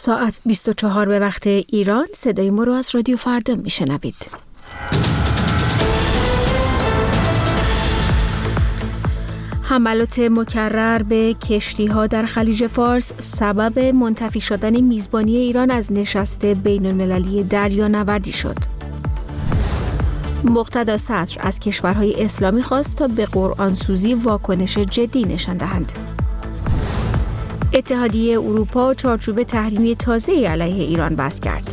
ساعت 24 به وقت ایران. صدای ما رو از رادیو فردا میشنوید. حملات مکرر به کشتی‌ها در خلیج فارس سبب منتفی شدن میزبانی ایران از نشست بین‌المللی دریانوردی شد. مقتدا صدر از کشورهای اسلامی خواست تا به قرآنسوزی واکنش جدی نشان دهند. اتحادیه اروپا چارچوب تحریمی تازه‌ای علیه ایران وضع کرد.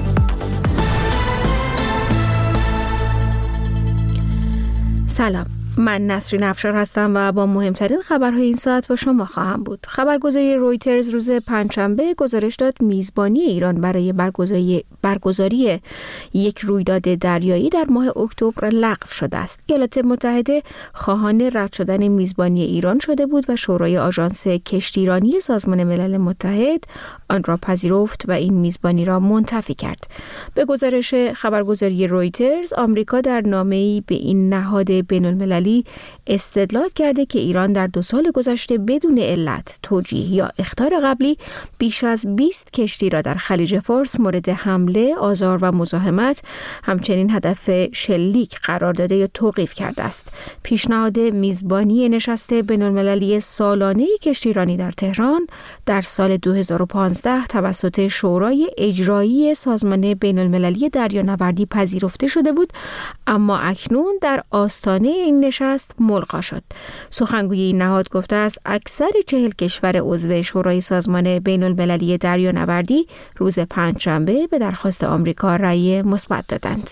سلام، من نسرین افشار هستم و با مهمترین خبرهای این ساعت با شما خواهم بود. خبرگزاری رویترز روز پنجشنبه گزارش داد میزبانی ایران برای برگزاری یک رویداد دریایی در ماه اکتبر لغو شده است. ایالات متحده خواهان رد شدن میزبانی ایران شده بود و شورای آژانس کشتیرانی سازمان ملل متحد آن را پذیرفت و این میزبانی را منتفی کرد. به گزارش خبرگزاری رویترز، آمریکا در نامه‌ای به این نهاد بین‌المللی استدلال کرده که ایران در 2 سال گذشته بدون علت، توجیه یا اخطار قبلی بیش از 20 کشتی را در خلیج فارس مورد حمله، آزار و مزاحمت، همچنین هدف شلیک قرار داده یا توقیف کرده است. پیشنهاد میزبانی نشست بین‌المللی سالانه کشتیرانی در تهران در سال 2015 توسط شورای اجرایی سازمان بین‌المللی دریانوردی پذیرفته شده بود، اما اکنون در آستانه این نشست ملغا شد. سخنگوی این نهاد گفته است اکثر 40 کشور عضو شورای سازمان بین‌المللی دریانوردی روز پنجشنبه به درخواست آمریکا رأی مثبت دادند.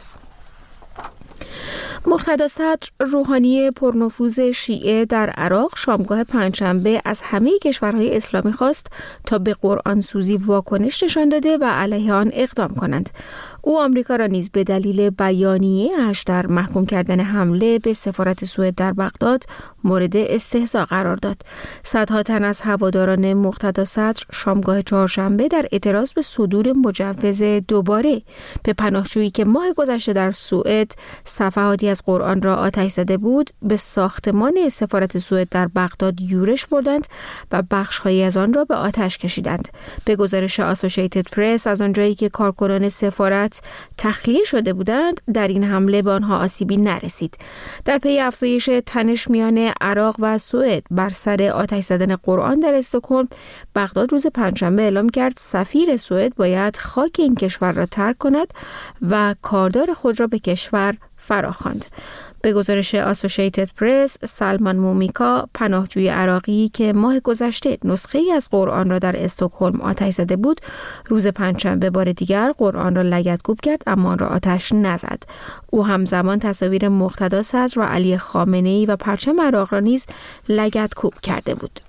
مقتدا صدر روحانی پرنفوذ شیعه در عراق شامگاه پنجشنبه از همه کشورهای اسلامی خواست تا به قرآنسوزی واکنش نشان داده و علیه آن اقدام کنند. او آمریکا را نیز به دلیل بیانیه‌اش در محکوم کردن حمله به سفارت سوئد در بغداد مورد استهزاء قرار داد. صدها تن از هواداران مقتدا صدر شامگاه چهارشنبه در اعتراض به صدور مجوز دوباره به پناهجویی که ماه گذشته در سوئد صفحاتی از قرآن را آتش زده بود، به ساختمان سفارت سوئد در بغداد یورش بردند و بخش‌هایی از آن را به آتش کشیدند. به گزارش آسوشیتد پرس، از آنجایی که کارکنان سفارت تخلیه شده بودند، در این حمله به آنها آسیبی نرسید. در پی افزایش تنش میان عراق و سوئد بر سر آتش زدن قرآن در استکهلم، بغداد روز پنجشنبه اعلام کرد سفیر سوئد باید خاک این کشور را ترک کند و کاردار خود را به کشور فراخواند. به گزارش آسوشیتد پرس، سلمان مومیکا، پناهجوی عراقی که ماه گذشته نسخه‌ای از قرآن را در استکهلم آتش زده بود، روز پنجشنبه بار دیگر قرآن را لگدکوب کرد اما آن را آتش نزد. او همزمان تصاویر مقتدا صدر و علی خامنه‌ای و پرچم عراق را نیز لگدکوب کرده بود.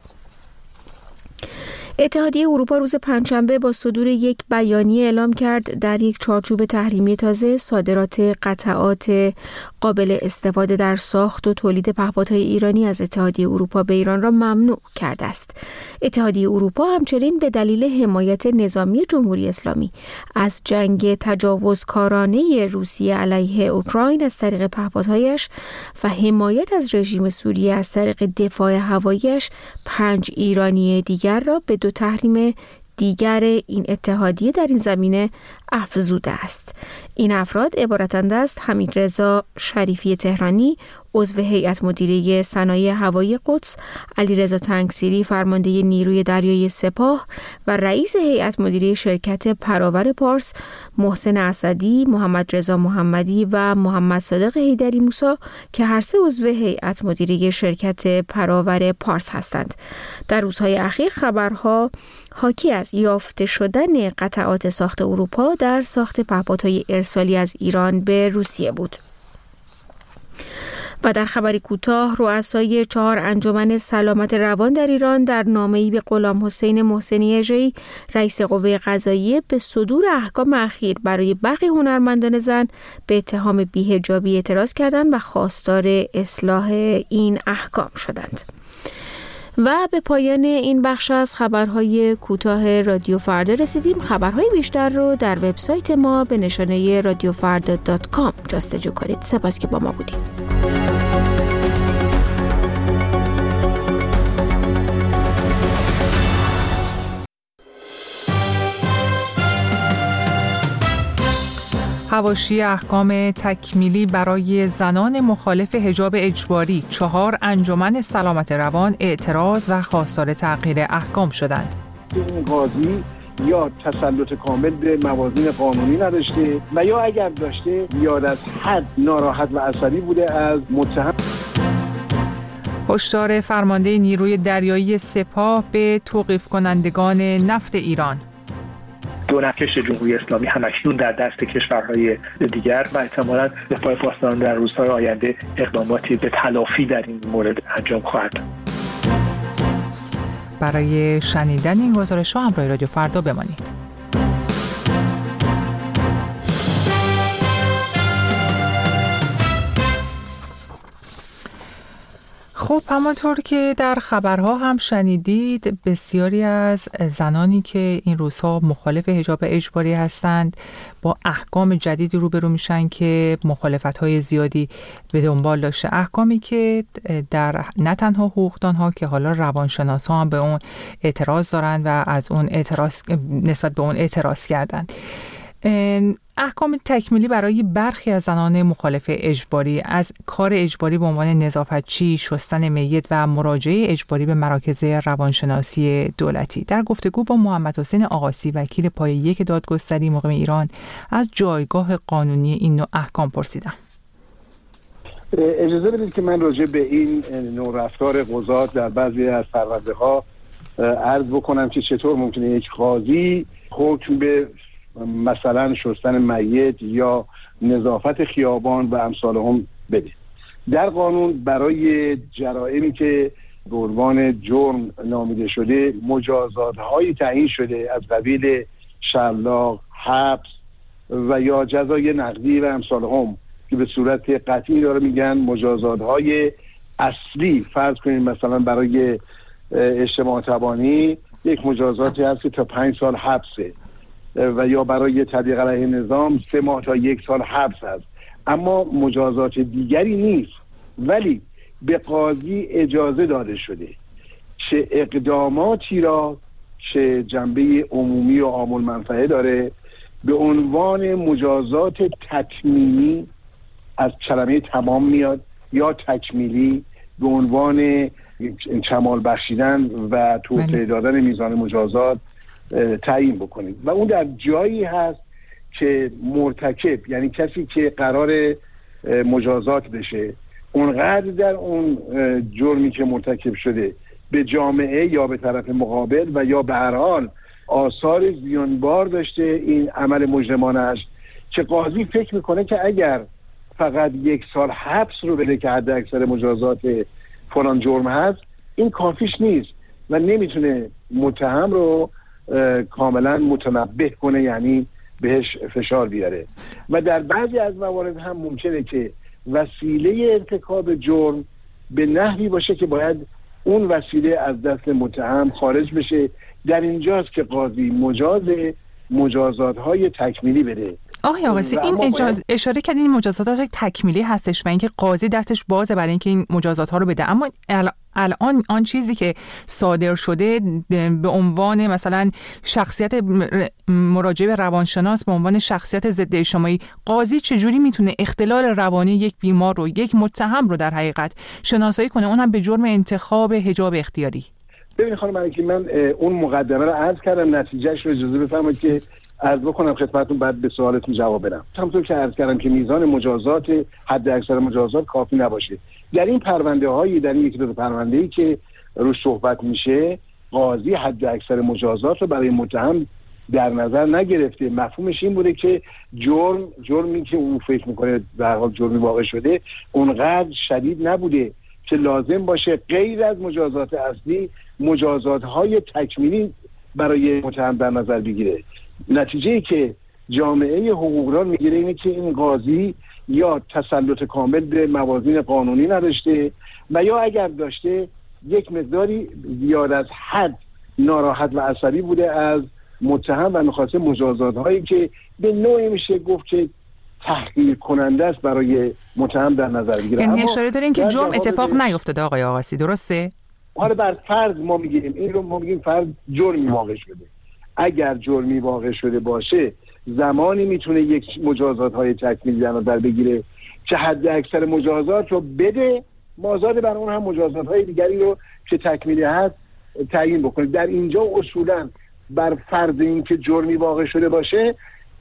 اتحادیه اروپا روز پنجشنبه با صدور یک بیانیه اعلام کرد در یک چارچوب تحریمی تازه صادرات قطعات قابل استفاده در ساخت و تولید پهپادهای ایرانی از اتحادیه اروپا به ایران را ممنوع کرده است. اتحادیه اروپا همچنین به دلیل حمایت نظامی جمهوری اسلامی از جنگ تجاوزکارانه روسیه علیه اوکراین از طریق پهپادهایش و حمایت از رژیم سوریه از طریق دفاع هواییش 5 ایرانی دیگر را به 2 تحریم دیگر این اتحادیه در این زمینه افزوده است. این افراد عبارتند از حمیدرضا شریفی تهرانی، عضو هیئت مدیره صنایع هوایی قدس، علیرضا تنگسیری فرمانده نیروی دریایی سپاه و رئیس هیئت مدیره شرکت پراور پارس، محسن اسدی، محمد رضا محمدی و محمد صادق حیدری موسی که هر سه عضو هیئت مدیره شرکت پراور پارس هستند. در روزهای اخیر خبرها حاکی از یافته شدن قطعات ساخت اروپا در ساخت پهپادهای ارسالی از ایران به روسیه بود. و در خبری کوتاه، رؤسای 4 انجمن سلامت روان در ایران در نامه‌ای به غلام حسین محسنی اژه‌ای، رئیس قوه قضاییه، به صدور احکام اخیر برای برخی هنرمندان زن به اتهام بی‌حجابی اعتراض کردند و خواستار اصلاح این احکام شدند. و به پایان این بخش از خبرهای کوتاه رادیو فردا رسیدیم. خبرهای بیشتر رو در وبسایت ما به نشانه radiofarda.com جستجو کنید. سپاس که با ما بودید. حواشی احکام تکمیلی برای زنان مخالف حجاب اجباری، 4 انجمن سلامت روان اعتراض و خواستار تغییر احکام شدند. این قاضی یا تسلط کامل به موازین قانونی نداشته و یا اگر داشته زیاد از حد ناراحت و عصبی بوده از متهم. هشدار فرمانده نیروی دریایی سپاه به توقیف کنندگان نفت ایران. دو نقش جمهوری اسلامی همکنون در دست کشورهای دیگر و احتمالاً به پای پاسداران در روزهای آینده اقداماتی به تلافی در این مورد انجام خواهد. برای شنیدن این گزارش‌ها همراه رادیو فردا بمانید. خب همانطور که در خبرها هم شنیدید، بسیاری از زنانی که این روزها مخالف حجاب اجباری هستند با احکام جدیدی روبرو میشن که مخالفت‌های زیادی به دنبال داشته. احکامی که در نه تنها حقوقدان‌ها که حالا روانشناس‌ها هم به اون اعتراض دارن و از اون نسبت به اون اعتراض کردند. احکام تکمیلی برای برخی از زنان مخالف اجباری از کار اجباری به عنوان نظافتچی، شستن میت و مراجعه اجباری به مراکز روانشناسی دولتی. در گفتگو با محمد حسین آقاسی، وکیل پایه 1 دادگستری مقیم ایران، از جایگاه قانونی این نوع احکام پرسیدم. اجازه بدید که من راجع به این نوع رفتار قضات در بعضی از پرونده‌ها عرض بکنم که چطور ممکنه یک قاضی حکم به مثلا شستن میت یا نظافت خیابان و امثال هم بده. در قانون برای جرائمی که به عنوان جرم نامیده شده مجازات‌هایی تعیین شده از قبیل شلاق، حبس و یا جزای نقدی و امثال هم که به صورت قطعی داره میگن مجازات‌های اصلی. فرض کنید مثلا برای اجتماع تبانی یک مجازاتی هست که تا 5 سال حبسه و یا برای تبلیغ علیه نظام 3 ماه تا 1 سال حبس است، اما مجازات دیگری نیست. ولی به قاضی اجازه داده شده چه اقداماتی را چه جنبه عمومی و عام المنفعه داره به عنوان مجازات تکمیلی، از کلمه تمام میاد، یا تکمیلی به عنوان کمال بخشیدن و توسعه دادن میزان مجازات تعیین بکنید. و اون در جایی هست که مرتکب، یعنی کسی که قرار مجازات بشه، اونقدر در اون جرمی که مرتکب شده به جامعه یا به طرف مقابل و یا به هر حال آثار زیانبار داشته این عمل مجرمانش، که قاضی فکر میکنه که اگر فقط 1 سال حبس رو بده که حد اکثر مجازات فلان جرم هست، این کافیش نیست و نمیتونه متهم رو کاملا متنبه کنه، یعنی بهش فشار بیاره. و در بعضی از موارد هم ممکنه که وسیله ارتکاب جرم به نحوی باشه که باید اون وسیله از دست متهم خارج بشه. در اینجاست که قاضی مجازات‌های تکمیلی بده. آقای آقاسی، این اشاره کردین این مجازات تکمیلی هستش و اینکه قاضی دستش بازه برای اینکه این مجازات ها رو بده، اما الان آن چیزی که صادر شده به عنوان مثلا شخصیت مراجعه به روانشناس به عنوان شخصیت ضد اجتماعی، قاضی چجوری میتونه اختلال روانی یک بیمار رو، یک متهم رو در حقیقت شناسایی کنه، اونم به جرم انتخاب حجاب اختیاری؟ ببینید خانم ملکی، من اون مقدمه رو عرض کردم، نتیجهش رو اجازه بفرمایید که عرض بکنم خدمتتون، بعد به سوالتون جواب بدم. همونطور که عرض کردم که میزان مجازات حد اکثر مجازات کافی نباشه. در این پرونده‌هایی، در این 1-2 پرونده‌ای که روش صحبت میشه، قاضی حد اکثر مجازات رو برای متهم در نظر نگرفته. مفهومش این بوده که جرمی که اون فکر میکنه در حال جرمی واقع شده اونقدر شدید نبوده که لازم باشه غیر از مجازات اصلی مجازات‌های تکمیلی برای متهم در نظر بگیره. نتیجه‌ای که جامعه حقوقدان میگیره اینه که این قاضی یا تسلط کامل به موازین قانونی نداشته و یا اگر داشته یک مقداری زیاد از حد ناراحت و عصبی بوده از متهم و می‌خواسته مجازات‌هایی که به نوعی میشه گفت که تحقیر کننده است برای متهم در نظر بگیره. یعنی اشاره دارین که جرم اتفاق نیفتاده آقای آقاسی، درسته؟ حالا بر فرض ما میگیم این رو، ما میگیم فرض جرمی واقع شده. اگر جرمی واقع شده باشه زمانی میتونه یک مجازات‌های تکمیلی در نظر بگیره که حد اکثر مجازات رو بده، مازاد بر اون هم مجازات‌های دیگری رو که تکمیلی هست تعیین بکنه. در اینجا اصولاً بر فرض این که جرمی واقع شده باشه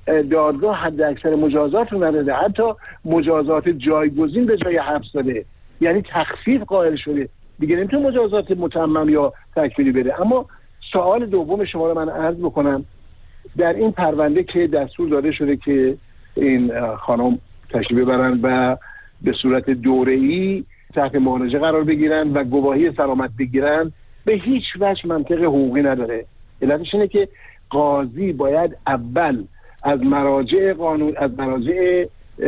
دادگاه حد اکثر مجازات رو نداده، حتی مجازات جایگزین به جای حبس داده، یعنی تخفیف قائل شده، دیگه نمیتونه مجازات متمم یا تکمیلی بده. اما سوال دوم شما رو من عرض بکنم، در این پرونده که دستور داده شده که این خانم تشریف ببرن و به صورت دوره‌ای تحت معالجه قرار بگیرن و گواهی سلامت بگیرن، به هیچ وجه منطق حقوقی نداره. علتش اینه که قاضی باید اول از مراجع قانون، از مراجع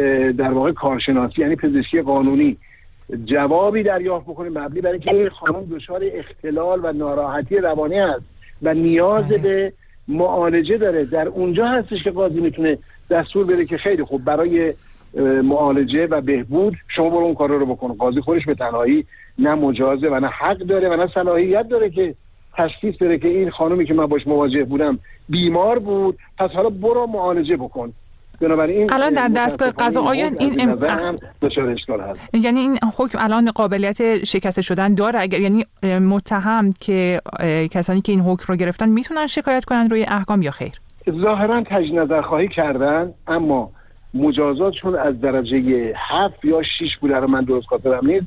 در واقع کارشناسی یعنی پزشکی قانونی جوابی دریافت بکنه مبنی بر اینکه این خانم دچار اختلال و ناراحتی روانی هست و نیاز به معالجه داره. در اونجا هستش که قاضی میتونه دستور بده که خیلی خوب برای معالجه و بهبود شما برو اون کار رو بکن. قاضی خودش به تنهایی نه مجازه و نه حق داره و نه صلاحیت داره که تشخیص بده که این خانومی که من باش مواجه بودم بیمار بود، پس حالا برو معالجه بکن. بنابراین الان در دستگاه قضا آیا این دچار اشکال هست؟ یعنی این حکم الان قابلیت شکسته شدن داره؟ اگر یعنی متهم که کسانی که این حکم رو گرفتن میتونن شکایت کنن روی احکام یا خیر؟ ظاهرا تجدید نظرخواهی کردن، اما مجازاتشون از درجه 7 یا 6 بوده رو من درست خاطرم نیست.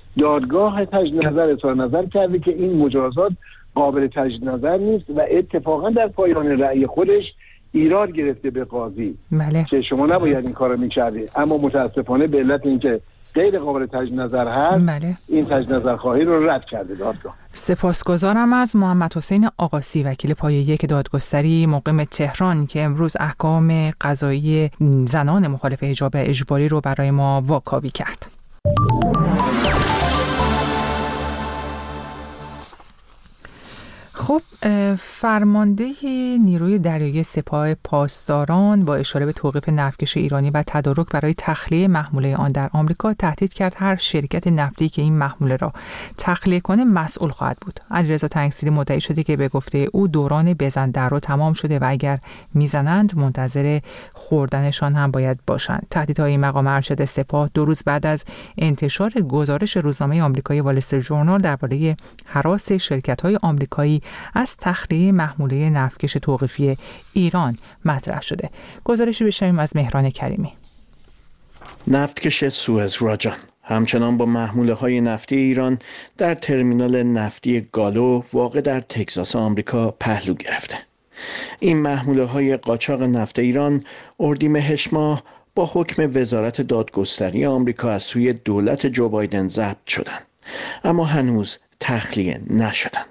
دادگاه تجدید نظر اظهار نظر کرده که این مجازات قابل تجدید نظر نیست و اتفاقا در پایان رأی خودش ایراد گرفته به قاضی که شما نباید این کارو می‌کردی، اما متاسفانه به علت اینکه غیر قابل تجدید نظر هست این تجدید نظرخواهی رو رد کرده دادگاه. سپاسگزارم از محمد حسین آقاسی، وکیل پایه 1 دادگستری مقیم تهران که امروز احکام قضایی زنان مخالف حجاب اجباری رو برای ما واکاوی کرد. خب، فرمانده نیروی دریایی سپاه پاسداران با اشاره به توقیف نفتکش ایرانی و تدارک برای تخلیه محموله آن در آمریکا تهدید کرد هر شرکت نفتی که این محموله را تخلیه کنه مسئول خواهد بود. علیرضا تنگسیری مدعی شده که به گفته او دوران بزن در رو تمام شده و اگر میزنند منتظر خوردنشان هم باید باشند. تهدیدهای این مقام ارشد سپاه 2 روز بعد از انتشار گزارش روزنامه آمریکایی وال استریت ژورنال درباره هراس شرکت‌های آمریکایی از تخلیه محموله نفتکش توقیفی ایران مطرح شده. گزارشی بشنویم از مهران کریمی. نفتکش سوئز راجان همچنان با محموله‌های نفتی ایران در ترمینال نفتی گالو واقع در تگزاس آمریکا پهلو گرفته. این محموله‌های قاچاق نفت ایران اردیبهشت ماه با حکم وزارت دادگستری آمریکا از سوی دولت جو بایدن ضبط شدند، اما هنوز تخلیه نشدند.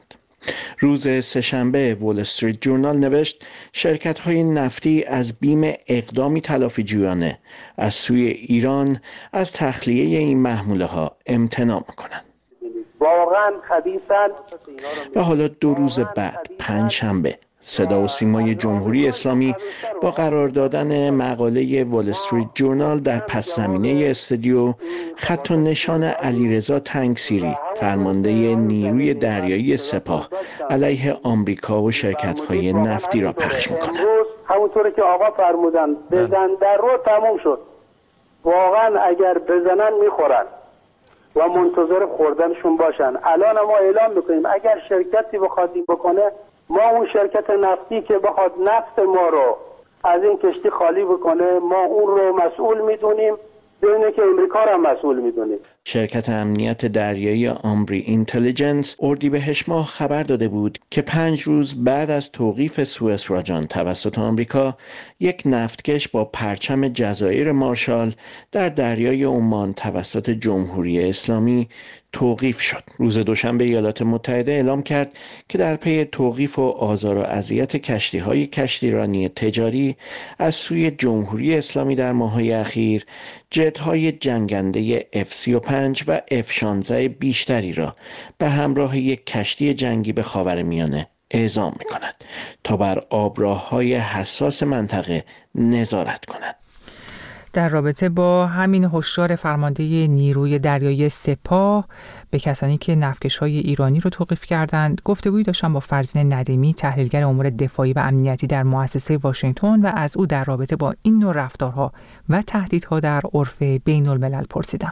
روز سه‌شنبه وال استریت ژورنال نوشت شرکت‌های نفتی از بیم اقدامی تلافی‌جویانه از سوی ایران از تخلیه این محموله‌ها امتناع می‌کنند. واقعاً خبیثن. و حالا 2 روز بعد پنجشنبه صدا و سیمای جمهوری اسلامی با قرار دادن مقاله وال استریت ژورنال در پس زمینه استودیو خط و نشان علیرضا تنگسیری فرمانده نیروی دریایی سپاه علیه آمریکا و شرکت‌های نفتی را پخش می‌کند. همونطوری که آقا فرمودن بزن در رو تموم شد. واقعا اگر بزنن میخورن و منتظر خوردنشون باشن. الان ما اعلام میکنیم اگر شرکتی بخواد این بکنه، ما اون شرکت نفتی که بخواد نفت ما رو از این کشتی خالی بکنه، ما اون رو مسئول میدونیم، بدونه که امریکا رو هم مسئول میدونیم. شرکت امنیت دریایی آمبری اینتلیجنس اردیبهشت ماه خبر داده بود که 5 روز بعد از توقیف سوئز راجان توسط آمریکا، یک نفتکش با پرچم جزایر مارشال در دریای عمان توسط جمهوری اسلامی توقیف شد. روز دوشنبه ایالات متحده اعلام کرد که در پی توقیف و آزار و اذیت کشتی‌های کشتیرانی تجاری از سوی جمهوری اسلامی در ماه‌های اخیر، جت‌های جنگنده F-35 و F-16 بیشتری را به همراه یک کشتی جنگی به خاورمیانه اعزام می‌کند تا بر آبراه‌های حساس منطقه نظارت کند. در رابطه با همین هشدار فرمانده نیروی دریایی سپاه به کسانی که نفتکش‌های ایرانی رو توقیف کردند گفتگویی داشتم با فرزین ندیمی، تحلیلگر امور دفاعی و امنیتی در مؤسسه واشنگتن و از او در رابطه با این نوع رفتارها و تهدیدها در عرف بین‌الملل پرسیدم.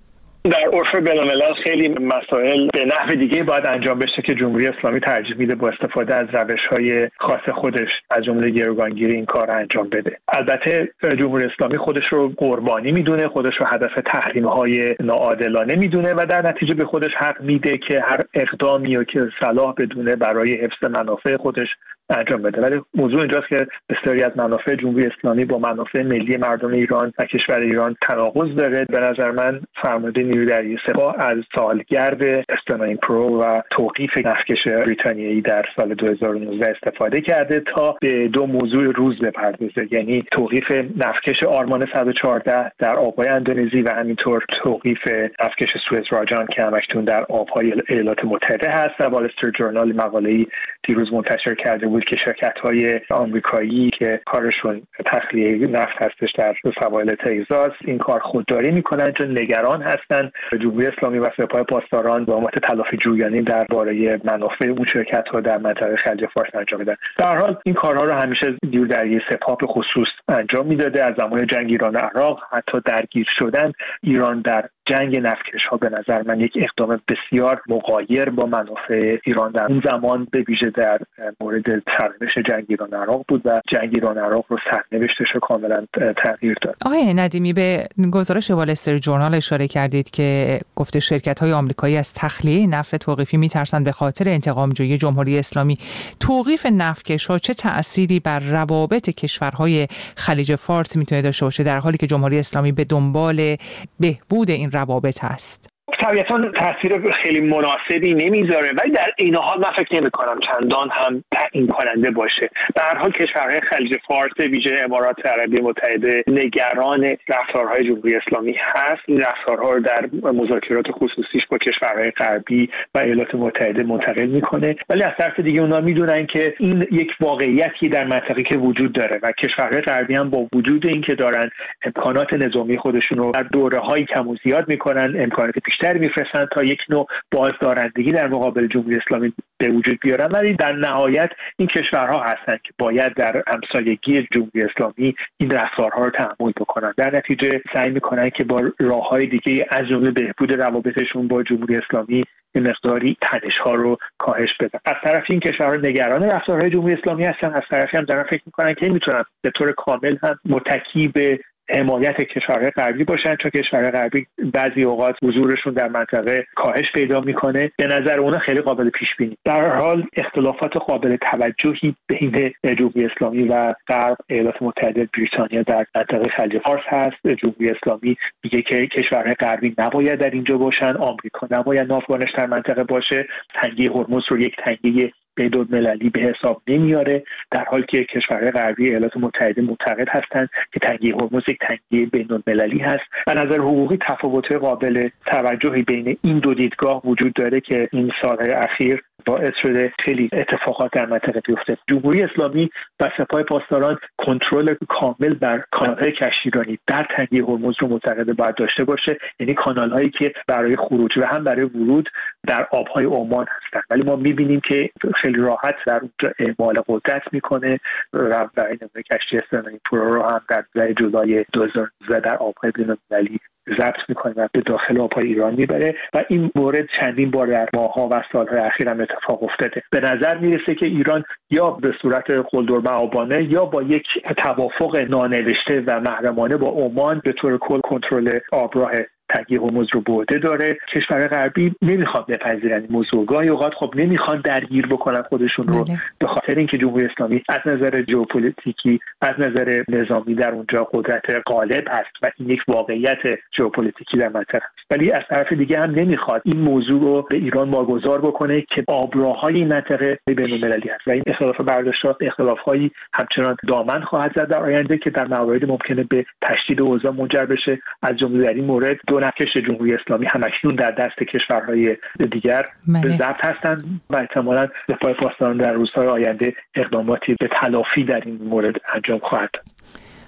در عرف بین‌الملل خیلی مسائل به نحو دیگه باید انجام بشه که جمهوری اسلامی ترجیح میده با استفاده از روش‌های خاص خودش از جمله گروگانگیری این کار انجام بده. البته جمهوری اسلامی خودش رو قربانی میدونه، خودش رو هدف تحریم‌های ناعادلانه میدونه و در نتیجه به خودش حق میده که هر اقدامی که صلاح بدونه برای حفظ منافع خودش انجام بده. ولی موضوع اینجاست که بسیاری از منافع جمهوری اسلامی با منافع ملی مردم ایران و کشور ایران تناقض داره. به نظر من فرمانده نیروی دریایی سپاه از سالگرد استرلاینگ پرو و توقیف نفتکش بریتانیایی در سال 2019 استفاده کرده تا به دو موضوع روز بپردازه، یعنی توقیف نفتکش آرمان 114 در آبهای اندونزی و همینطور توقیف نفتکش سوئز راجان که همکنون در آبهای ایالات متحده هست. و وال استریت ژورنال مقاله‌ای دیروز منتشر کرده بود که شرکت‌های آمریکایی که کارشون تخلیه نفت هستش در سواحل تگزاس این کار خودداری میکنن چون نگران هستن جمهوری اسلامی و سپاه پاسداران به امت تلافی جویانه درباره منافع اون شرکت‌ها در منطقه خلیج فارس انجام بدن. در حال این کارها رو همیشه نیروی دریایی سپاه به خصوص انجام میداده. از زمان جنگ ایران و عراق حتی درگیر شدن ایران در جنگ نفتکش‌ها به نظر من یک اقدام بسیار مغایر با منافع ایران در اون زمان به ویژه در مورد سرنوشت جنگ ایران و عراق بود و جنگ ایران و عراق رو سرنوشتش رو کاملا تغییر داد. آقای ندیمی، به گزارش وال استریت ژورنال اشاره کردید که گفته شرکت‌های آمریکایی از تخلیه نفت توقیفی می‌ترسند به خاطر انتقام‌جویی جمهوری اسلامی. توقیف نفتکش‌ها چه تأثیری بر روابط کشورهای خلیج فارس میتونه داشته باشه در حالی که جمهوری اسلامی به دنبال بهبود این روابط هست؟ طبیعتاً تاثیر خیلی مناسبی نمیذاره، ولی در این حال من فکر نمی‌کنم چندان هم تعیین کننده باشه. به هر حال کشورهای خلیج فارس ویژه امارات عربی متحده نگران رفتارهای جمهوری اسلامی هست. این رفتارها رو در مذاکرات خصوصیش با کشورهای غربی و ایالات متحده منتقل میکنه، ولی از طرف دیگه اونا میدونن که این یک واقعیتی در منطقه که وجود داره و کشورهای غربی هم با وجود اینکه دارن امکانات نظامی خودشون رو در دوره‌های کم و زیاد میکنن، امکانات بیشتر میفرستن تا یک نوع بازدارندگی در مقابل جمهوری اسلامی به وجود بیارن، ولی در نهایت این کشورها هستند که باید در همسایگی جمهوری اسلامی این رفتارها رو تحمل بکنن. در نتیجه سعی میکنن که با راههای دیگه از جمله بهبود روابطشون با جمهوری اسلامی این مقداری تنش‌ها رو کاهش بدن. از طرف این کشورها نگران رفتارهای جمهوری اسلامی هستن، از طرفی هم دارن فکر میکنن که میتونن به طور کامل هم متکی به حمایت کشورهای غربی باشن، چون کشورهای غربی بعضی اوقات حضورشون در منطقه کاهش پیدا میکنه. به نظر اونا خیلی قابل پیش بینی. در هر حال اختلافات قابل توجهی بین جمهوری اسلامی و غرب، ایالات متحده، بریتانیا در منطقه خلیج فارس هست. جمهوری اسلامی میگه که کشورهای غربی نباید در اینجا باشن، آمریکا نباید ناوگانش در منطقه باشه، تنگه هرمز رو یک تنگه بین‌المللی به حساب نمیاره، در حالی که کشورهای غربی ایالات متحده معتقد هستند که تنگه هرمز یک تنگه بین‌المللی هست. از نظر حقوقی تفاوت‌های قابل توجهی بین این دو دیدگاه وجود داره که این سال‌های اخیر باعث شده خیلی اتفاقات در منطقه بیفته. جمهوری اسلامی و سپاه پاسداران کنترل کامل بر کانال‌های کشتیرانی در تنگه هرمز رو معتقد باید داشته باشه، یعنی کانال‌هایی که برای خروج و هم برای ورود در آب‌های عمان هستند. ولی ما می‌بینیم که خیلی راحت در اونجا اعمال قدرت میکنه و این کشتی استرلاینگ پرو رو هم در جولای 2019 در آب‌های بین‌المللی ضبط میکنه و به داخل آب‌های ایران میبره و این مورد چندین بار در ماه‌ها و سال‌های اخیر هم اتفاق افتاده. به نظر میرسه که ایران یا به صورت قلدرمعابانه یا با یک توافق نانوشته و محرمانه با عمان به طور کل کنترل آبراه تنگه هرمز رو به عهده داره. کشور غربی نمیخواد بپذیرن این موضوع، گاهی اوقات خب نمیخوان درگیر بکنن خودشون رو به خاطر اینکه جمهوری اسلامی از نظر ژئوپلیتیکی از نظر نظامی در اونجا قدرت غالب هست و این یک واقعیت ژئوپلیتیکی در منطقه است. ولی از طرف دیگه هم نمیخواد این موضوع رو به ایران واگذار بکنه که آبراهای این منطقه بین‌المللی هست و این اختلاف برداشت‌ها اختلاف‌هایی همچنان دامن خواهد زد در آینده که در مواردی ممکنه به تشدید اوضاع منجر بشه. از جمله در این مورد نفتکش جمهوری اسلامی همکنون در دست کشورهای دیگر به ضبط هستند و احتمالاً سپاه پاسداران در روزهای آینده اقداماتی به تلافی در این مورد انجام خواهد داد.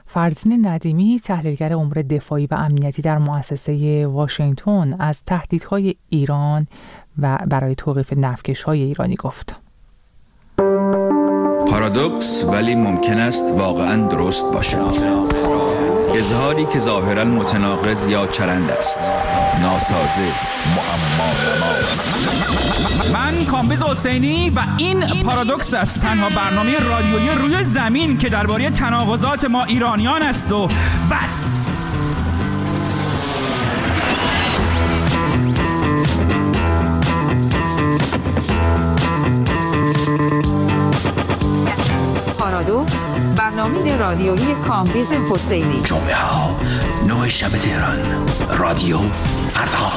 فرزین ندیمی، تحلیلگر امور دفاعی و امنیتی در مؤسسه واشنگتن، از تهدیدهای ایران و برای توقیف نفتکش‌های ایرانی گفت. پارادوکس ولی ممکن است واقعاً درست باشد. اظهاری که ظاهراً متناقض یا چرند است، ناسازه، معما. من کامبیز حسینی و این پارادوکس است، تنها برنامه رادیویی روی زمین که درباره تناقضات ما ایرانیان است و بس. پارادوکس، برنامه رادیویی کامبیز حسینی. جمعه ها 9 شب تهران، رادیو فردا.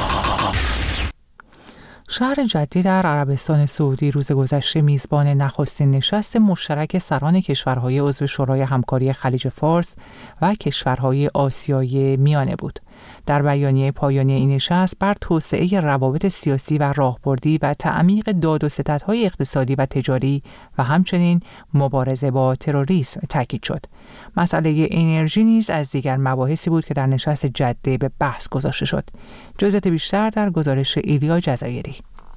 شهر جدی در عربستان سعودی روز گذشته میزبان نخستین نشست مشترک سران کشورهای عضو شورای همکاری خلیج فارس و کشورهای آسیای میانه بود. در بیانیه پایانی این نشست بر توسعه روابط سیاسی و راهبردی و تعمیق داد و ستدهای اقتصادی و تجاری و همچنین مبارزه با تروریسم تاکید شد. مسئله انرژی نیز از دیگر مباحثی بود که در نشست جده به بحث گذاشته شد. جزئیات بیشتر در گزارش ایلیا جزایری.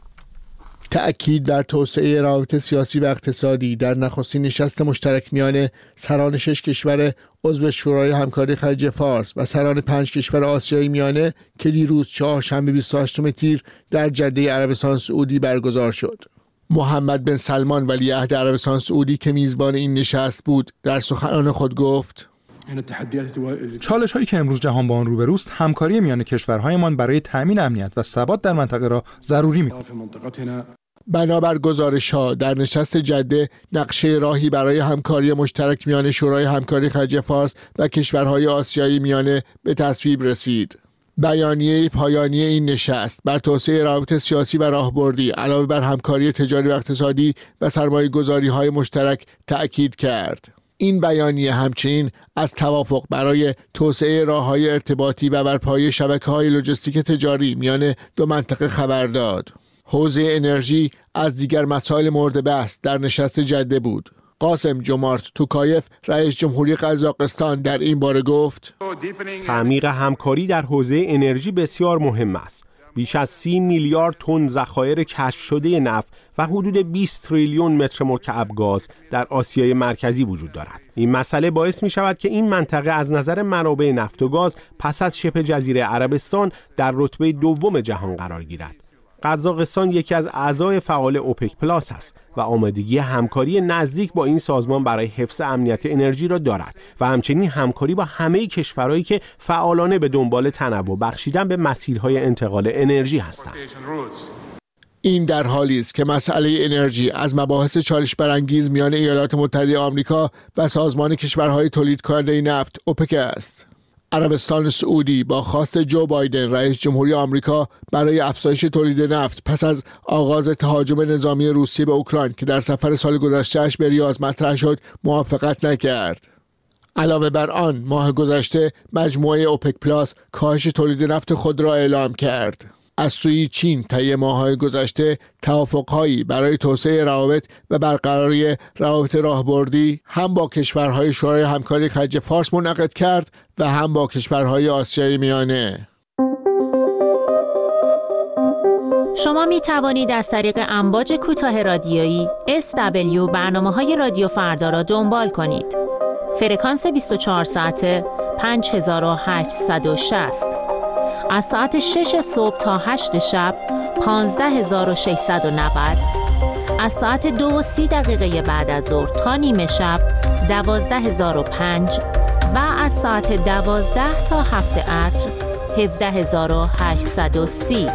تأکید بر توسعه روابط سیاسی و اقتصادی در نخستین نشست مشترک میان سران 6 کشور عضو شورای همکاری خلیج فارس و سران 5 کشور آسیای میانه که دیروز چهارشنبه 28 تیر در جده عربستان سعودی برگزار شد. محمد بن سلمان ولیعهد عربستان سعودی که میزبان این نشست بود در سخنان خود گفت: چالش هایی که امروز جهان با آن روبروست همکاری میان کشورهایمان برای تأمین امنیت و ثبات در منطقه را ضروری می‌کند. بنابر گزارش‌ها در نشست جده نقشه راهی برای همکاری مشترک میان شورای همکاری خلیج فارس و کشورهای آسیایی میانه به تصویب رسید. بیانیه پایانی این نشست بر توسعه روابط سیاسی و راهبردی علاوه بر همکاری تجاری و اقتصادی و سرمایه‌گذاری‌های مشترک تأکید کرد. این بیانیه همچنین از توافق برای توسعه راه‌های ارتباطی و برپایی شبکه‌های لوجستیک تجاری میان دو منطقه خبر داد. حوزه انرژی از دیگر مسائل مورد بحث در نشست جده بود. قاسم جمارت توکایف رئیس جمهوری قزاقستان در این باره گفت: تعمیق همکاری در حوزه انرژی بسیار مهم است. بیش از 30 میلیارد تن ذخایر کشف شده نفت و حدود 20 تریلیون متر مکعب گاز در آسیای مرکزی وجود دارد. این مسئله باعث می شود که این منطقه از نظر منابع نفت و گاز پس از شبه جزیره عربستان در رتبه دوم جهان قرار گیرد. قزاقستان یکی از اعضای فعال اوپک پلاس است و آمادگی همکاری نزدیک با این سازمان برای حفظ امنیت انرژی را دارد و همچنین همکاری با همه کشورهایی که فعالانه به دنبال تنوع بخشیدن به مسیرهای انتقال انرژی هستند. این در حالی است که مسئله انرژی از مباحث چالش برانگیز میان ایالات متحده آمریکا و سازمان کشورهای تولید کننده نفت اوپک است. عربستان سعودی با خواست جو بایدن رئیس جمهوری آمریکا برای افزایش تولید نفت پس از آغاز تهاجم نظامی روسیه به اوکراین که در سفر سال گذشته‌اش به ریاض مطرح شد موافقت نکرد. علاوه بر آن ماه گذشته مجموعه اوپک پلاس کاهش تولید نفت خود را اعلام کرد. از سوی چین طی ماه‌های گذشته توافق‌هایی برای توسعه روابط و برقراری روابط راهبردی هم با کشورهای شورای همکاری خلیج فارس منعقد کرد و هم با کشورهای آسیای میانه. شما می توانید از طریق امواج کوتاه رادیویی SW برنامه‌های رادیو فردا را دنبال کنید. فرکانس 24 ساعته 5860. از ساعت 6 صبح تا 8 شب 15690. از ساعت 2:30 بعد از ظهر تا نیمه شب 12005 و از ساعت 12 تا 7 عصر 17830.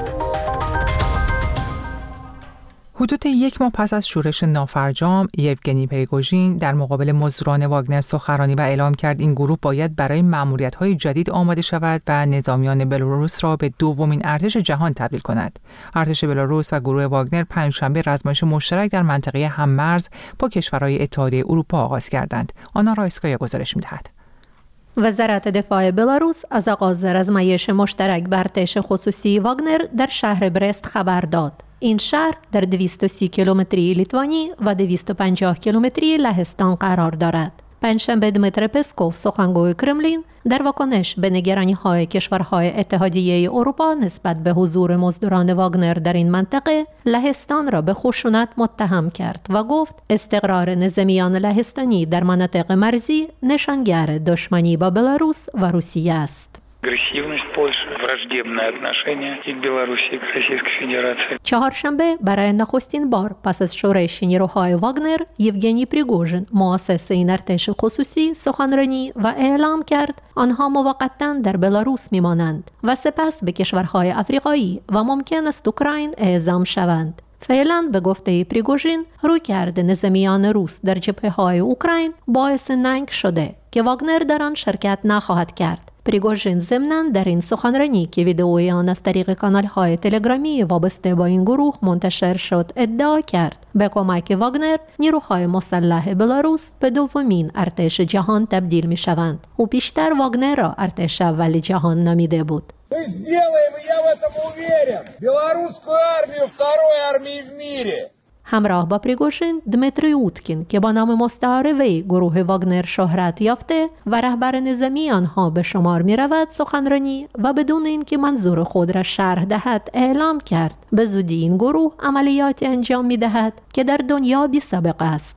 حدود یک ماه پس از شورش نافرجام، یوگنی پریگوژین در مقابل مزدوران واگنر سخنرانی و اعلام کرد این گروه باید برای مأموریت‌های جدید آماده شود و نظامیان بلاروس را به دومین ارتش جهان تبدیل کند. ارتش بلاروس و گروه واگنر پنجشنبه رزمایش مشترک در منطقه هم‌مرز با کشورهای اتحادیه اروپا آغاز کردند. آنا رایسکایا گزارش می‌دهد. وزارت دفاع بلاروس از آغاز رزمایش مشترک بر ارتش خصوصی واگنر در شهر برست خبر داد. این شهر در 230 کیلومتری لیتوانی و 250 کیلومتری لهستان قرار دارد. پنجشنبه دمیتر پسکوف سخنگوی کرملین در واکنش به نگرانی‌های کشورهای اتحادیه اروپا نسبت به حضور مزدوران واگنر در این منطقه لهستان را به خشونت متهم کرد و گفت استقرار نظامیان لهستانی در مناطق مرزی نشانگر دشمنی با بلاروس و روسیه است. چهارشنبه برای نخستین بار پس از شورش نیروهای واگنر یوگنی پریگوژن مؤسس این ارتش خصوصی سخنرانی و اعلام کرد آنها موقتا در بلاروس میمانند و سپس به کشورهای آفریقایی و ممکن است اوکراین اعزام شوند. فعلا به گفته پریگوژین رویکرد نظامیان روس در جبهه‌های اوکراین باعث ننگ شده که واگنر در آن شرکت نخواهد کرد. پریگوژین ضمناً در این سخنرانی که ویدئوی آن از طریق کانال‌های تلگرامی وابسته با این گروه منتشر شد ادعا کرد به کمک واگنر نیروهای مسلح بلاروس به دومین ارتش جهان تبدیل می‌شوند. او پیشتر واگنر را ارتش اول جهان نامیده بود. همراه با پریگوژین دمیتری اوتکین که با نام مستعار وی گروه واگنر شهرت یافته و رهبر نظامی آنها به شمار می رود سخنرانی و بدون اینکه منظور خود را شرح دهد اعلام کرد به زودی این گروه عملیات انجام می دهد که در دنیا بی سابقه است.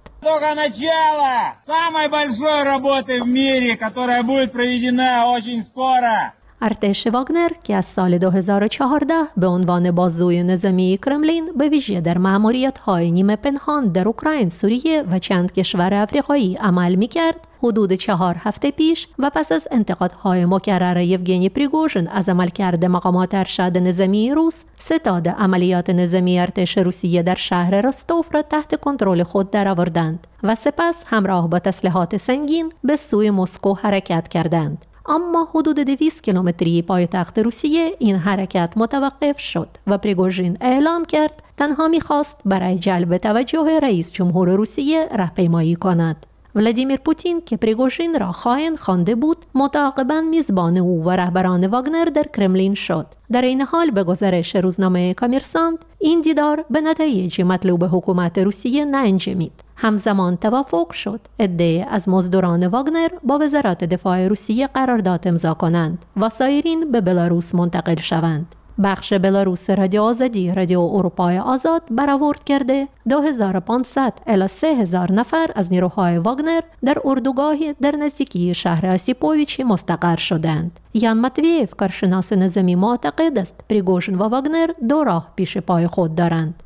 ارتش واگنر که از سال 2014 به عنوان بازوی نظامی کرملین به ویژه در مأموریت‌های نیمه پنهان در اوکراین، سوریه و چند کشور آفریقایی عمل می‌کرد، حدود 4 هفته پیش و پس از انتقادهای مکرر یوگنی پریگوژن از عملکرد مقامات ارشد نظامی روس، ستاد عملیات نظامی ارتش روسیه در شهر رستوف را تحت کنترل خود درآوردند و سپس همراه با تسلیحات سنگین به سوی مسکو حرکت کردند. اما حدود 200 کیلومتری پایتخت روسیه این حرکت متوقف شد و پریگوژین اعلام کرد تنها می‌خواست برای جلب توجه رئیس جمهور روسیه راهپیمایی کند. ولادیمیر پوتین که پریگوژین را خائن خوانده بود، متعاقباً میزبان او و رهبران واگنر در کرملین شد. در این حال به گزارش روزنامه کامرسانت این دیدار به نتایج مطلوب حکومت روسیه نانجامید. همزمان توافق شد عده از مزدوران واگنر با وزارت دفاع روسیه قرارداد امضا کنند و سایرین به بلاروس منتقل شوند. بخش بلاروس رادیو آزادی رادیو اروپای آزاد برآورد کرده 2500 الی 3000 نفر از نیروهای واگنر در اردوگاهی در نزدیکی شهر اسیپوویچ مستقر شدند. یان ماتویف کارشناس نظامی معتقد است پریگوژین و واگنر دو راه پیش پای خود دارند.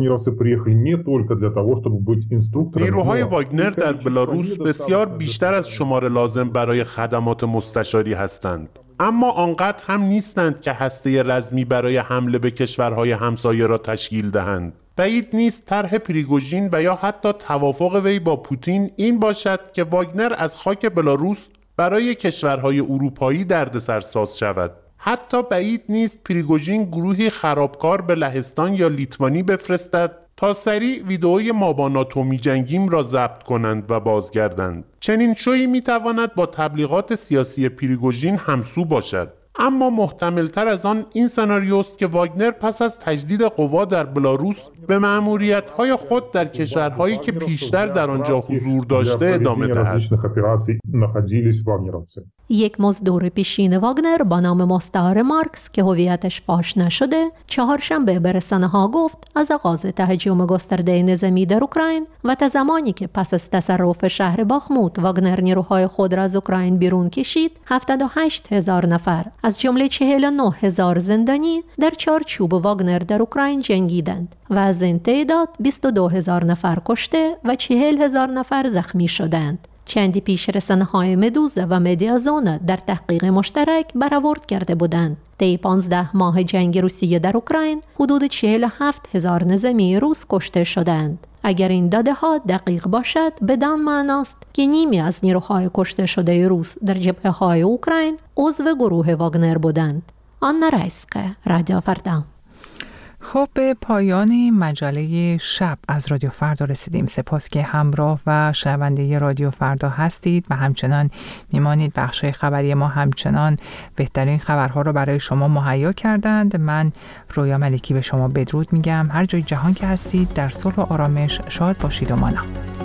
نیروهای واگنر در بلاروس بسیار بیشتر از شمار لازم برای خدمات مستشاری هستند، اما آنقدر هم نیستند که هسته رزمی برای حمله به کشورهای همسایه را تشکیل دهند. بعید نیست طرح پریگوژین و یا حتی توافق وی با پوتین این باشد که واگنر از خاک بلاروس برای کشورهای اروپایی دردسرساز شود. حتی بعید نیست پریگوژین گروهی خرابکار به لهستان یا لیتوانی بفرستد تا سریع ویدئوی ما با ناتو می‌جنگیم را ضبط کنند و بازگردند. چنین شویی می‌تواند با تبلیغات سیاسی پریگوژین همسو باشد. اما محتمل‌تر از آن این سناریوست که واگنر پس از تجدید قوا در بلاروس به مأموریت‌های خود در کشورهایی که پیشتر در آنجا حضور داشته ادامه دهد. یک مزدور پیشین واگنر با نام مستعار مارکس که هویتش فاش نشده، چهارشنبه به رسانه‌ها گفت از آغاز تهاجم گسترده نظامی در اوکراین و تا زمانی که پس از تصرف شهر باخموت واگنر نیروهای خود را از اوکراین بیرون کشید، 78000 نفر از جمله 49000 زندانی در چارچوب واگنر در اوکراین جنگیدند و از این تعداد 22000 نفر کشته و 40000 نفر زخمی شدند. چندی پیش رسانه‌های مدوزا و مدیازونا در تحقیق مشترک برآورد کرده بودند. طی 15 ماه جنگ روسیه در اوکراین حدود 47000 نظامی روس کشته شدند. اگر این داده‌ها دقیق باشد، بدان معناست که نیمی از نیروهای کشته شده روس در جبهه‌های اوکراین عضو گروه واگنر بودند. آنا رایسکا، رادیو فردا. خب به پایان مجله شب از رادیو فردا رسیدیم. سپاس که همراه و شنونده رادیو فردا هستید و همچنان میمانید. بخش خبری ما همچنان بهترین خبرها رو برای شما مهیا کردند. من رویا ملکی به شما بدرود میگم. هر جای جهان که هستید در صلح و آرامش شاد باشید و مانا.